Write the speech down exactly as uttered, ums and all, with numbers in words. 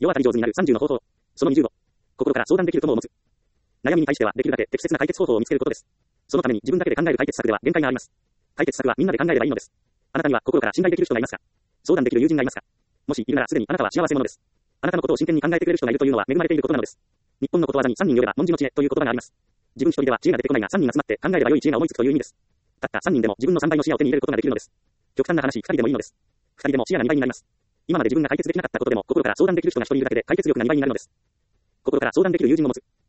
世渡り上手になるさんじゅうの方法。そのにじゅうご。心から相談できる友を持つ。悩みに対してはできるだけ適切な解決方法を見つけることです。そのために自分だけで考える解決策では限界があります。解決策はみんなで考えればいいのです。あなたには心から信頼できる人がいますか？相談できる友人がいますか？もしいるならすでにあなたは幸せ者です。あなたのことを真剣に考えてくれる人がいるというのは恵まれていることなのです。日本のことわざにさんにんよれば文字の知恵という言葉があります。自分一人では知恵が出てこないがさんにん集まって考えれば良い知恵が思いつくという意味です。たったさんにんでも自分のさんばいの視野を手に入れることができるのです。極端な話、ふたりでもいいのです。ふたりでも視野がにばいになります。今まで自分が解決できなかったことでも心から相談できる人がひとりいるだけで解決力がにばいになるのです。心から相談できる友人を持つ。